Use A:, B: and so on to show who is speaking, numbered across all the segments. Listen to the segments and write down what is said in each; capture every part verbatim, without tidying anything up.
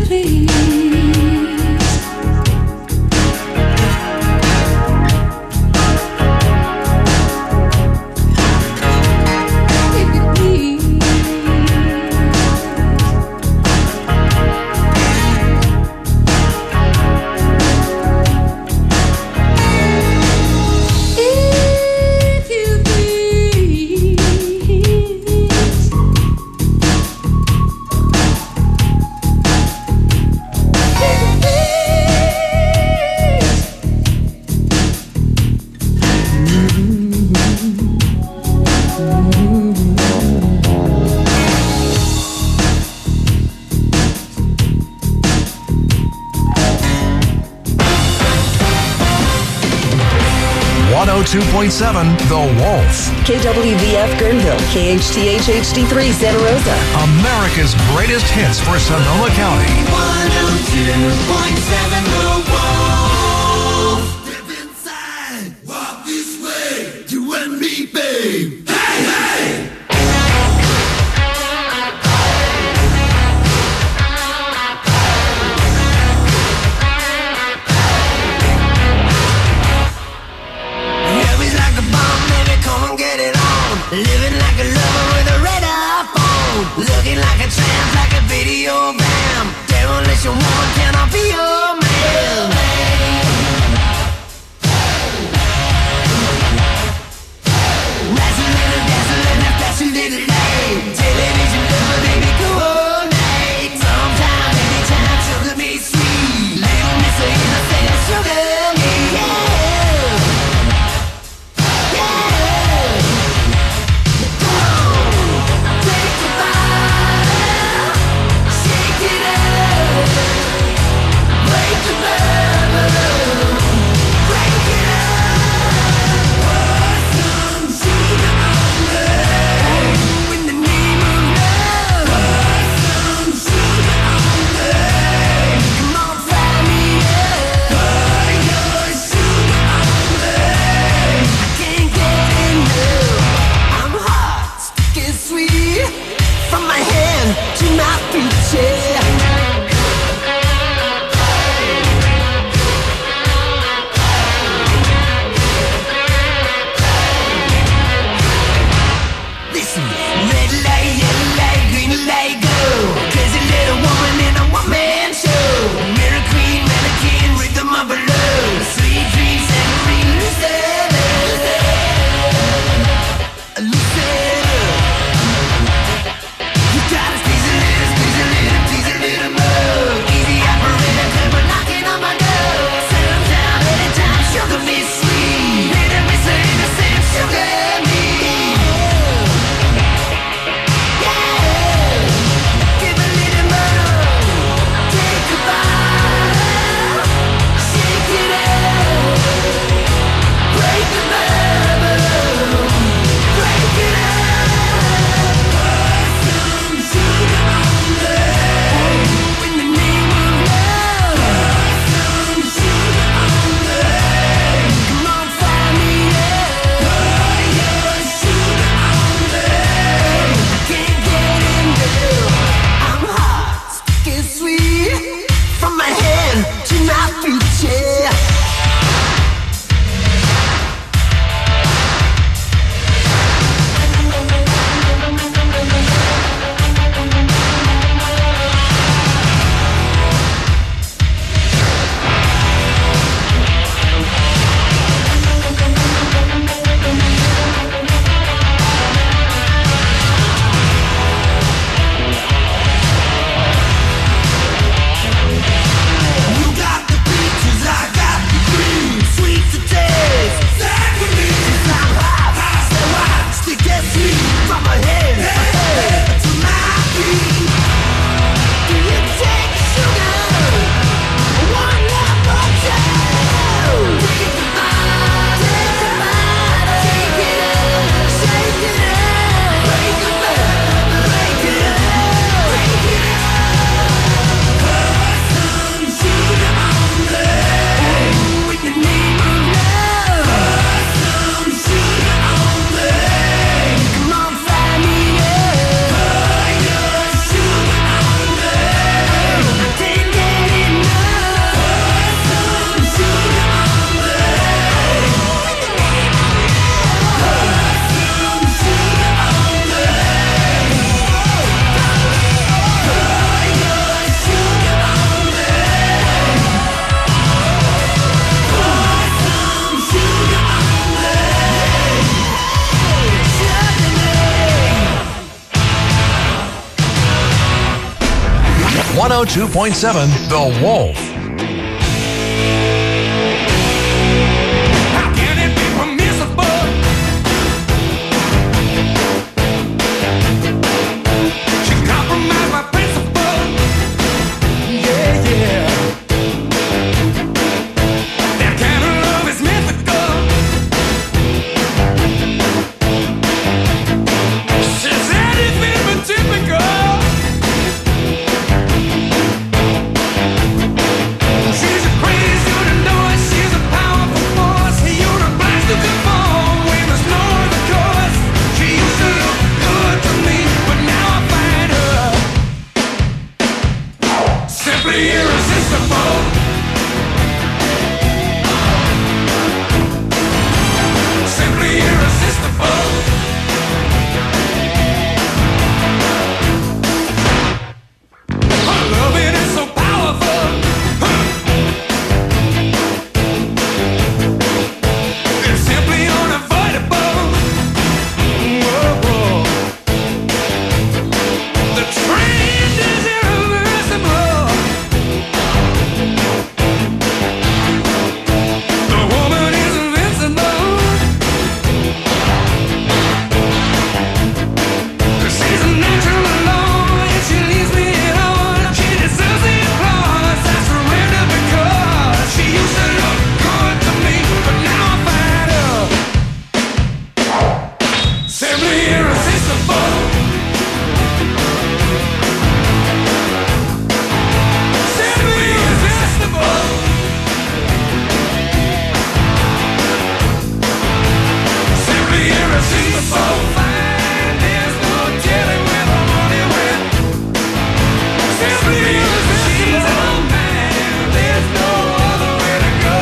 A: one oh two point seven The Wolf.
B: K W V F Guerneville, K H T H H D three Santa Rosa.
A: America's greatest hits for Sonoma County.
C: one oh two point seven The Wolf. Step inside, walk this way, you and me, babe. Hey, hey!
D: Living like a lover with a red iPhone. Looking like a tramp, like a video bam. Demolition one, can I be your man? Dancing little, dancing little, dancing little lane. Television lover, baby, coordinate. Sometime, anytime, sugar me sweet. Little miss her innocent, sugar me, yeah.
C: You gotta squeeze a little, squeeze a little, squeeze a little more.
A: one oh two point seven The Wolf.
C: How can it be permissible? She compromised my principle. Yeah, yeah. That kind of love is mythical. She's anything but typical. She's a crazy, you don't know it. She's a powerful force. You're obliged to conform when there's no other course. She used to look good to me, but now I find her simply irresistible. Simply irresistible. Her loving is so powerful. It's simply unavoidable. Whoa, whoa. The trend is irreversible. The woman is invincible. She's a natural alone, and she leaves me alone. She deserves the applause. I surrender because she used to look good to me, but now I find her simply irresistible. Simply irresistible. Simply irresistible. Fine, there's no telling where the money went. Simply irresistible. Man, there's no other way to go.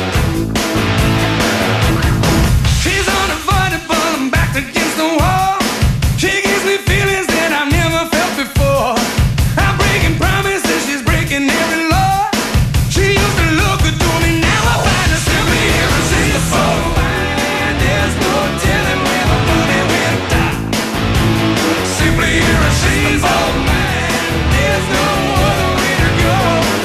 C: She's unavoidable. I'm backed against the wall. She gives me feelings that I've never felt before. I'm breaking promises. She's breaking every law. She used to look good to me. Now I find her simply irresistible. Fine, there's no telling where the money went. Simply irresistible. Man, there's no other way to go.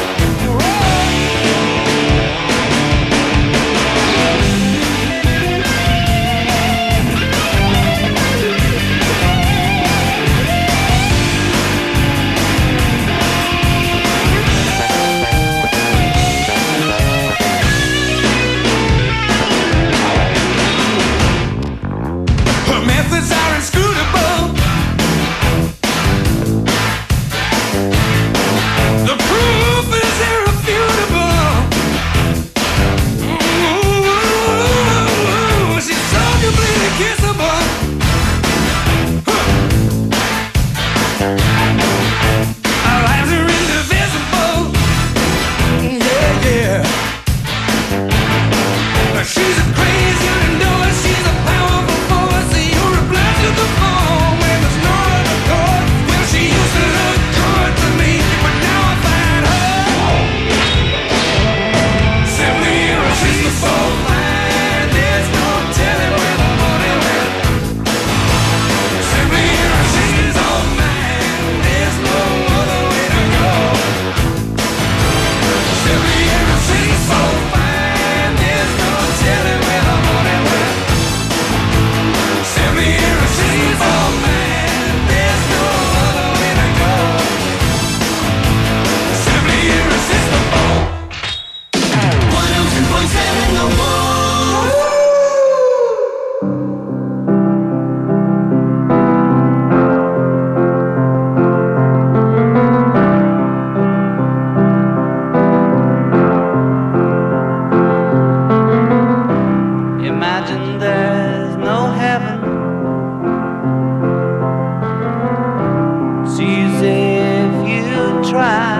C: Her methods are inscrutable. The proof is irrefutable. Ooh, she's so completely kissable. Huh. Our lives are indivisible. Yeah, yeah. She's a crazy, you know it. She's a powerful force. You're obliged to conform when there's no other course. Well, she used to look good to me, but now I find her simply irresistible. Fine, there's no telling where the money went. Simply irresistible. Man, there's no other way to go. Simply irresistible. Fine, there's no telling where the money went. Simply irresistible. Man, there's no other way to go. Simply irresistible. one oh two point seven The Wolf.
E: Imagine there's no heaven. It's easy if you try.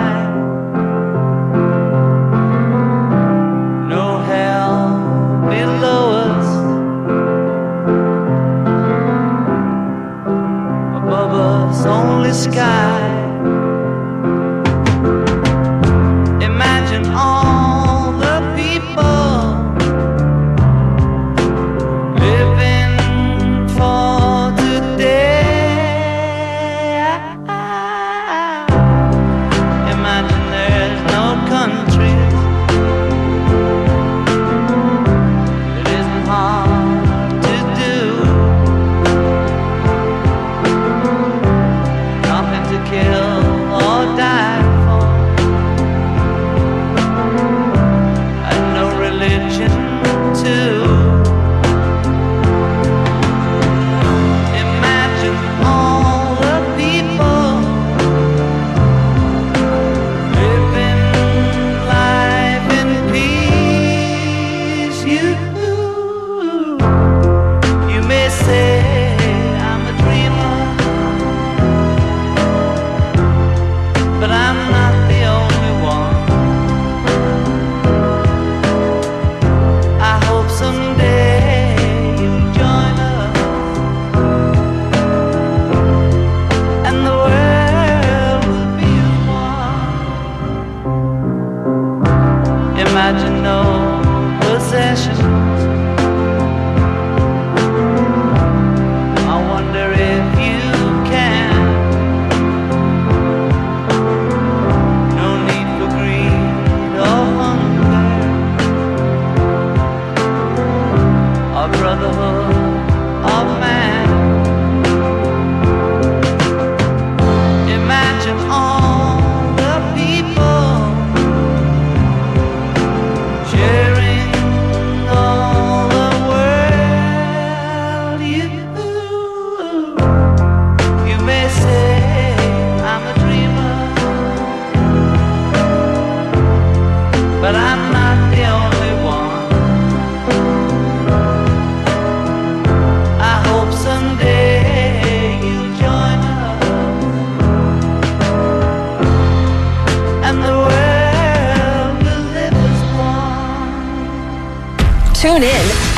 E: No hell below us. Above us only sky. Imagine all the people living for today.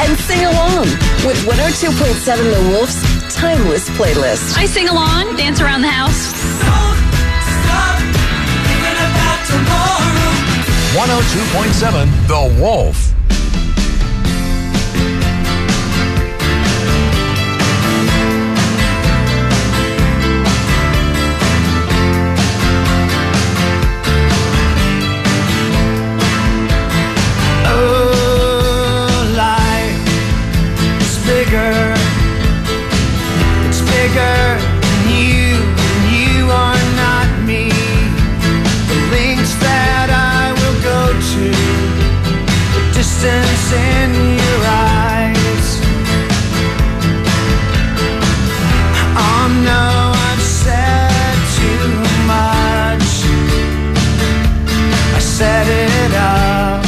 B: and sing along with one oh two point seven The Wolf's Timeless Playlist.
F: I sing along, dance around the house.
D: Don't stop thinking about tomorrow.
A: one oh two point seven The Wolf.
C: It's bigger than you, and you are not me. The lengths that I will go to, the distance in your eyes. Oh no, I've said too much. I set it up.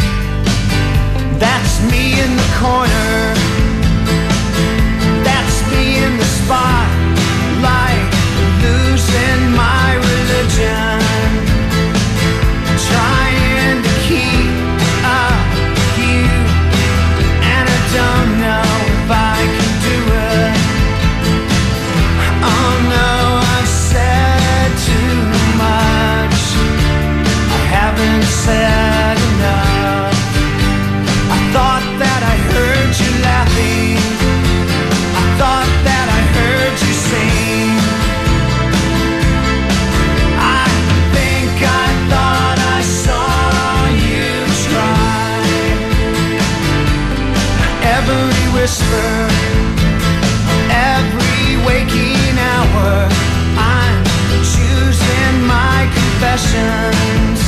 C: That's me in the corner. In the spotlight, losing my religion, trying to keep up with you, and I don't know if I can do it. Oh no, I've said too much. I haven't said enough. I thought that I heard you laughing. Thought that I heard you sing. I think I thought I saw you try. Every whisper, every waking hour, I'm choosing my confessions,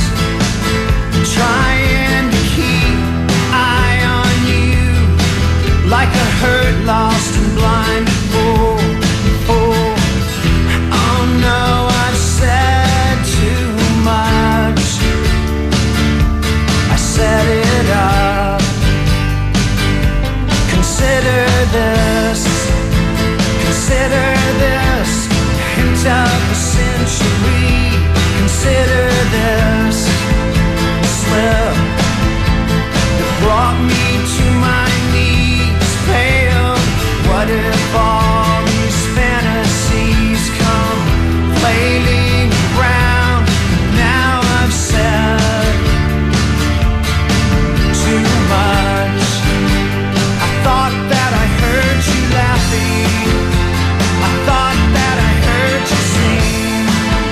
C: trying to keep eye on you like a hurt, lost and blind fool. Oh, oh no, I've said too much. I set it up. Consider this, consider this, hint of a century. Consider this slip that brought me to my knees, pale. What if all these fantasies come flailing around? Now I've said too much. I thought that I heard you laughing. I thought that I heard you sing.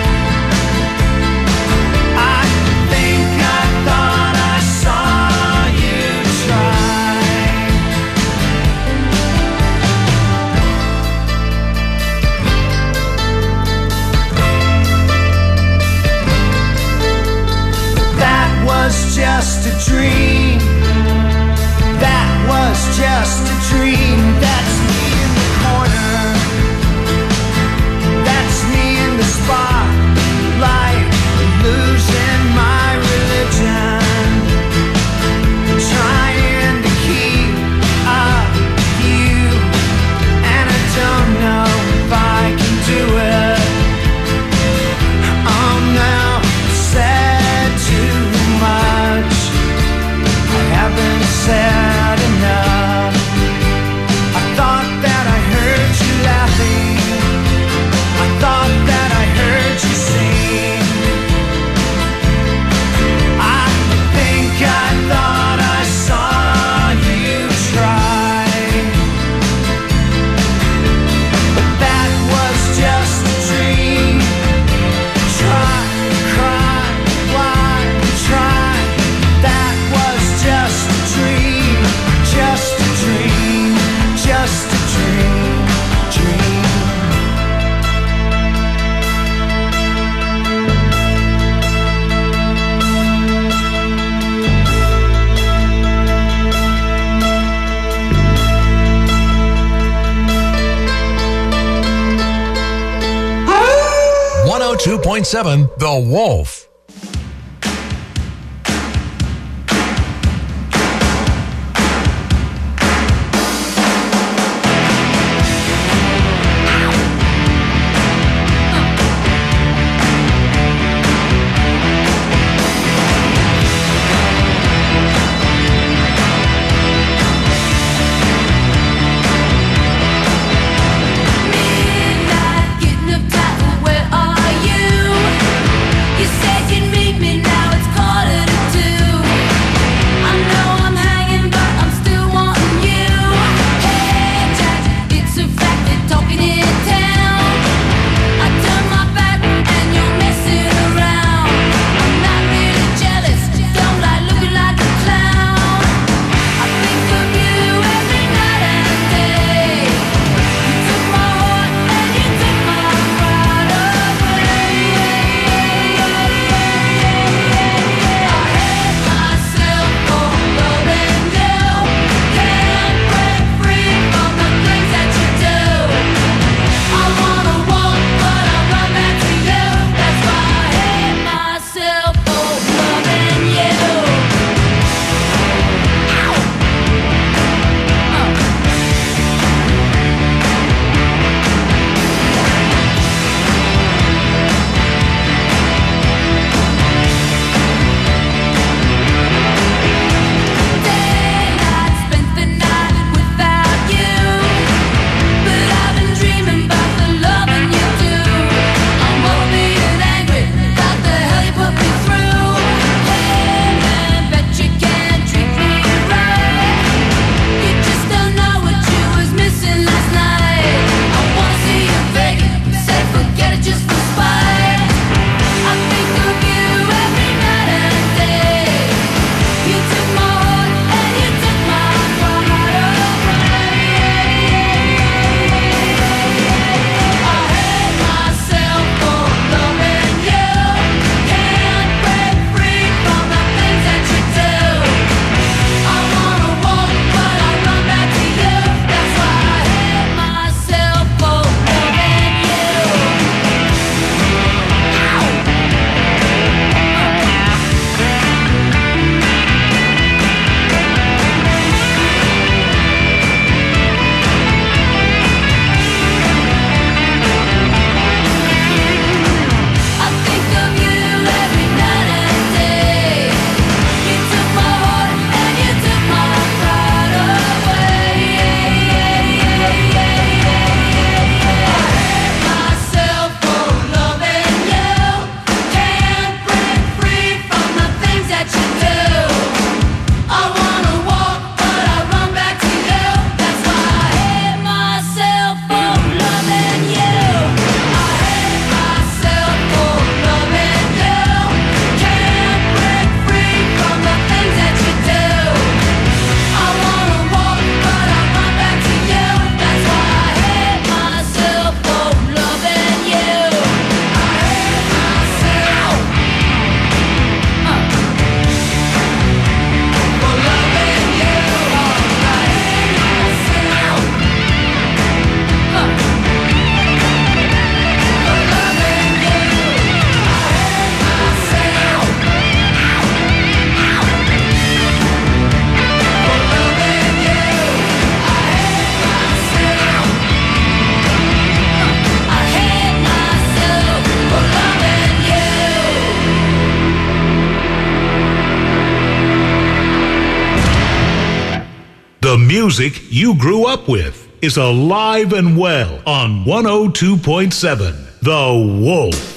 C: I think I thought I saw you try. That was just a dream. That was just a dream. That's me in the corner. That's me in the spotlight, losing my religion, trying to keep up with you, and I don't know if I can do it. Oh no, said too much. I haven't said enough. I thought that I heard you laughing. I thought that I heard you sing. I think I thought I saw you try. But that was just a dream. Try, cry, why try? That was just a dream, just a dream, just a dream, dream.
A: one oh two point seven The Wolf.
G: The music you grew up with is alive and well on one oh two point seven The Wolf.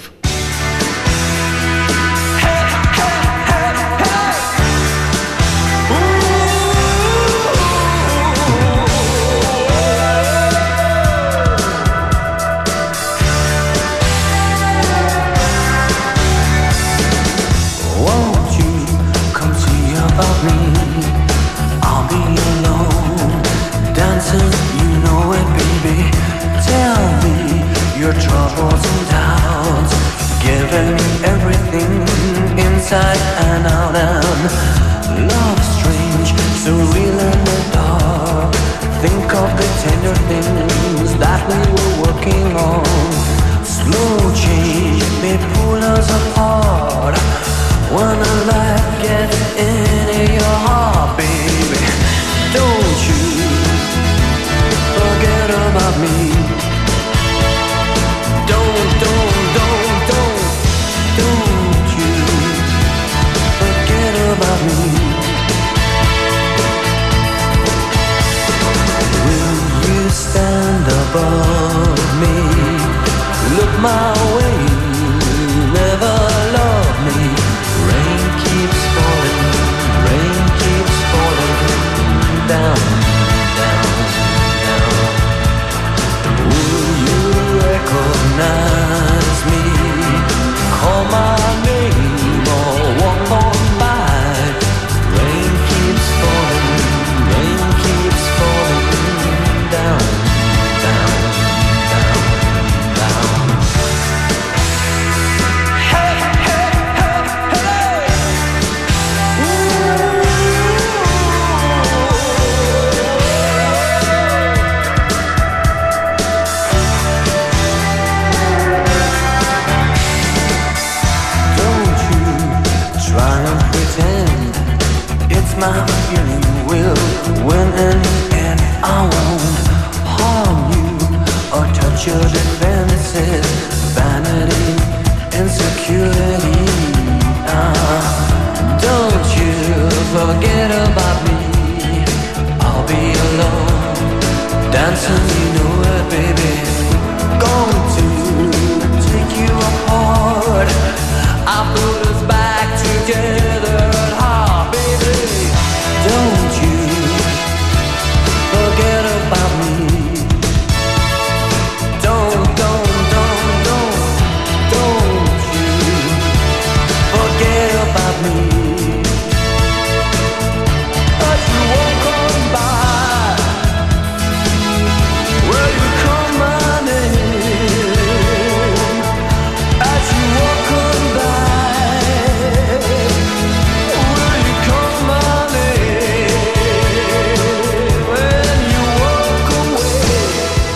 H: Your troubles and doubts, giving everything inside and out, and love strange, surreal in the dark. Think of the tender things that we were working on. Slow change may pull us apart when a life gets into your heart, baby. Don't you forget about me. Don't, don't, don't, don't, don't you forget about me. Will you stand above me? Look my way, never love me. Rain keeps falling, rain keeps falling down, down, down. Will you recognize me? Call my name or walk on by. Rain keeps falling, rain keeps falling down, down, down, down. Hey, hey, hey, hey. Ooh. Don't you try and pretend it's my feeling will win in the end. I won't harm you or touch your defenses. Vanity, insecurity. Ah, don't you forget about me. I'll be alone, dancing, you know it, baby. Going to take you apart. I put us back together at heart, baby. Don't you forget about me. Don't, don't, don't, don't, don't you forget about me. As you walk on by, will you call my name? As you walk on by, will you call my name? When you walk away,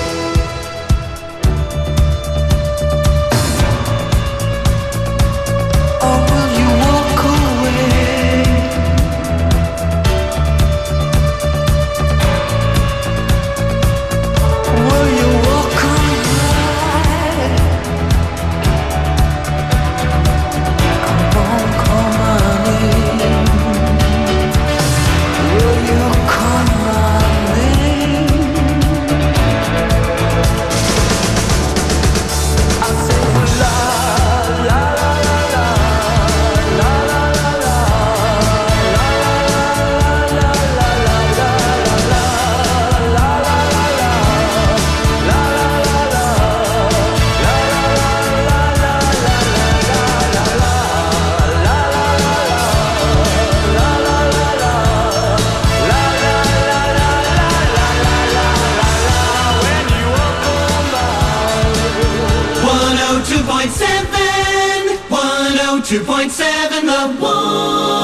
H: or will you walk away? Will you walk on by? Come on, call my name. Will you call my name? I say la la la la la la la la la la la
D: one oh two point seven, one oh two point seven The Wolf.